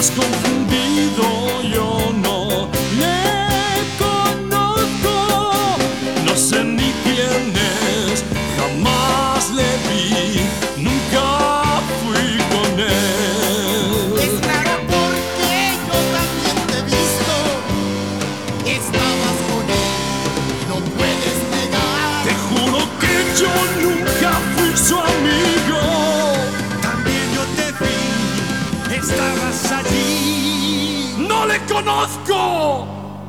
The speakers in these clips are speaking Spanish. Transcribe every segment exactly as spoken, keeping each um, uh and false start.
has confundido, yo no le conozco, no sé ni quién es, jamás le vi, nunca fui con él. Es raro porque yo también te he visto, estabas con él, no puedes negar. Te juro que yo nunca fui su amigo. También yo te vi, estabas allí. ¡No le conozco!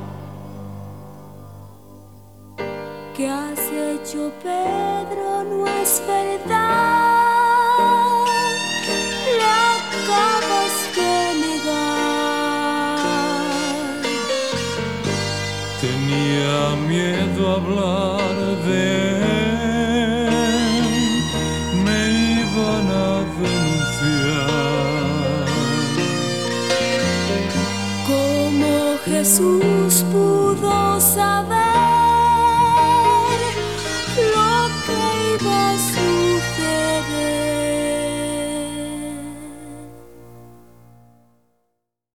¿Qué has hecho, Pedro? No es verdad, le acabas de negar. Tenía miedo a hablar de él, me iban a denunciar. Como Jesús pudo